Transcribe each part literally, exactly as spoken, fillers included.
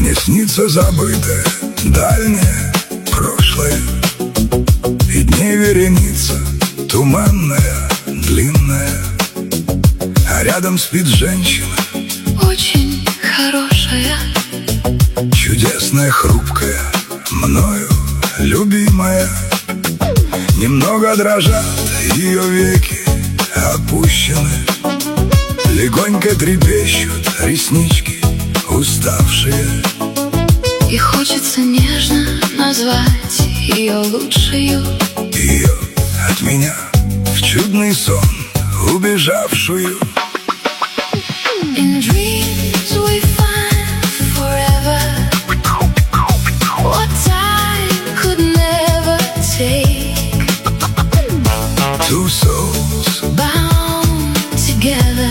Мне снится забытое, дальнее прошлое, и дней вереница туманная, длинная, а рядом спит женщина, очень хорошая, чудесная, хрупкая, мною любимая. Немного дрожат ее веки опущены, легонько трепещут реснички уставшие. И хочется нежно назвать ее лучшею, Ее от меня в чудный сон убежавшую. In dreams we find forever what time could never take. Two souls Bound together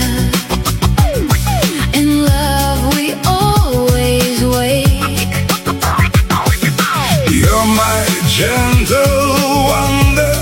in love we always wake. You're my gentle wonder,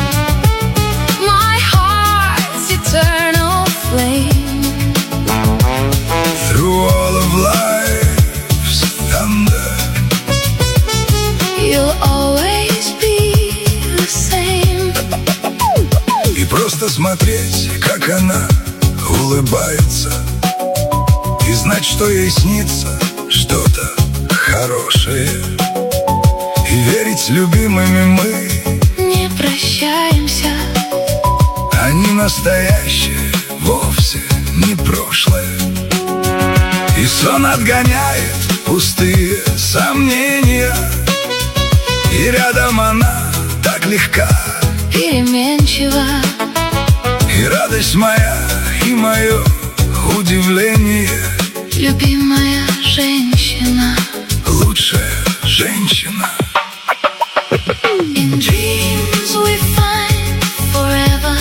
My heart's eternal flame. through all of life's thunder. You'll always be the same. И просто смотреть, как она улыбается, и знать, что ей снится что-то хорошее, и верить, любимыми мы Не прощаемся, они настоящее, вовсе не прошлое. И сон отгоняет пустые сомнения, и рядом она так легка, переменчива. и радость моя, и мое удивление. Любимая женщина. Лучшая женщина. In dreams we find forever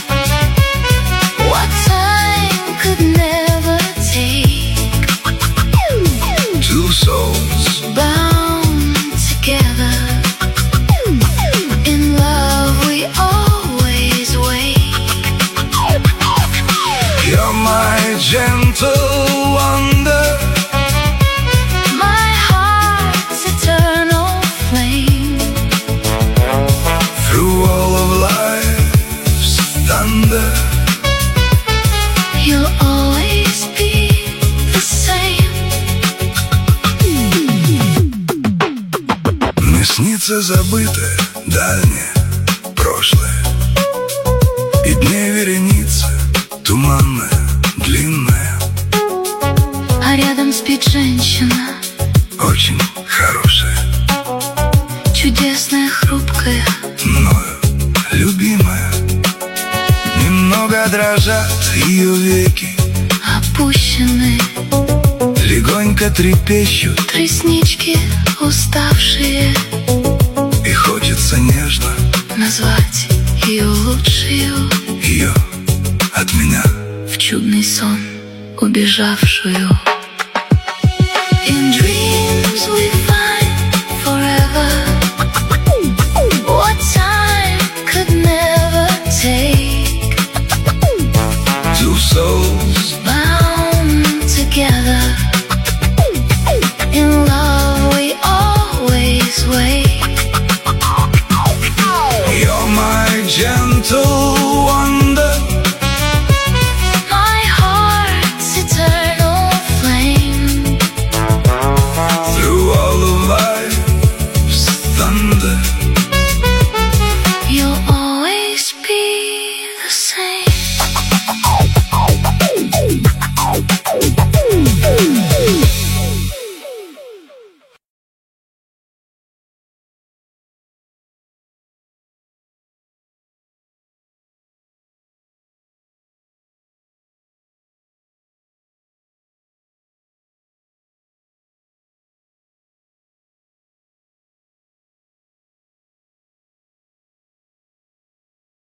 what time could never take. Two souls Bound together in love we always wake. You're my gentle wonder, My heart's eternal flame. through all of life's thunder. You'll always be the same. Мне снится забытое, дальнее прошлое, и дней вереница туманная, длинная, А рядом спит женщина, очень хорошая, чудесная, хрупкая. мною любимая. Немного дрожат ее веки, Опущены легонько трепещут, реснички уставшие. и хочется нежно Назвать ее лучшею, ее от меня в чудный сон убежавшую.